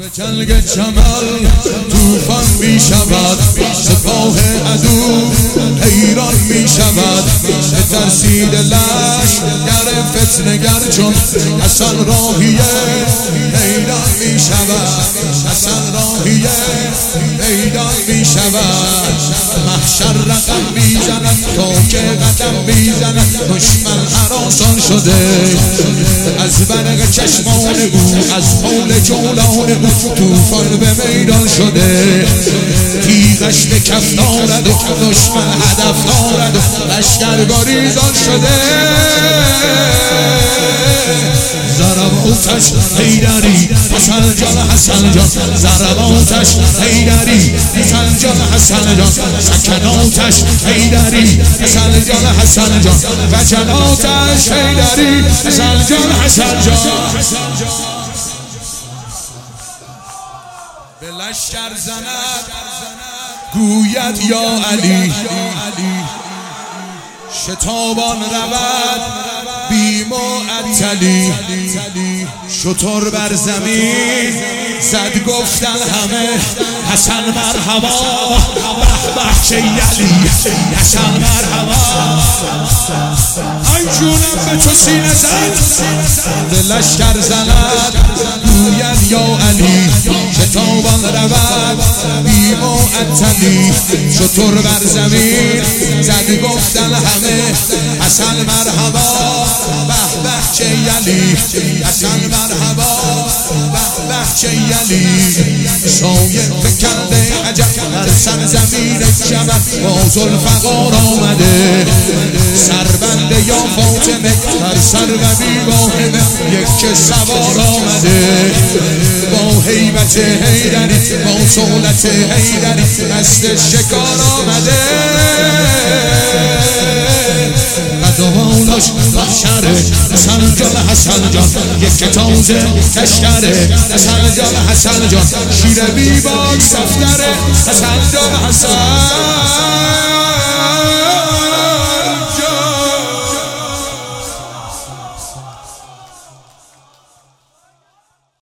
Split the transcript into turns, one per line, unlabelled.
جنگ جمل توفان می شود، سپاه عدو حیران می شود. ترسید لشکر فتنه‌گر چون حسن راهیه حیران می شود، حسن راهیه حیران می شود. محشر رقم می زند تا که قدم می زند، دشمن هراسان شده از برق چشمان او، از حول جولان او توفان به میدان شده. تیغش به کف دارد و دشمن هدف دارد و لشکر گریزان شده. ضرباتش حیدری حسن جان، حسن جان ضرباتش حیدری حسن جان، حسن جان سکناتش حیدری حسن جان، حسن جان وجناتش حیدری حسن جان، حسن جان. به لشکر زند گوید یا علی، شتابان رود بی معطلی. شتر بر زمین زد گفتن همه حسن مرحبا، به به چه یلی حسن مرحبا. ای جونم به تو سینه زد. به لشکر زند گوید یا علی، شتابان رود بی معطلی. شتر بر زمین زد گفتن همه حسن مرحبا، به به چه یلی حسن مرحبا، به به چه یلی. سایه فکنده عجب در سرزمین جمل با ذوالفقار آمده. سربنده یا فاطمه در سر و بیگاهمه یک سوار آمده. با هیبت حیدری با سهولت حیدری دست شکار آمده. قدمانش محشره حسن جان، حسن جان یک تازه لشکره حسن جان، حسن جان شیر بی باک سفتره حسن جان، حسن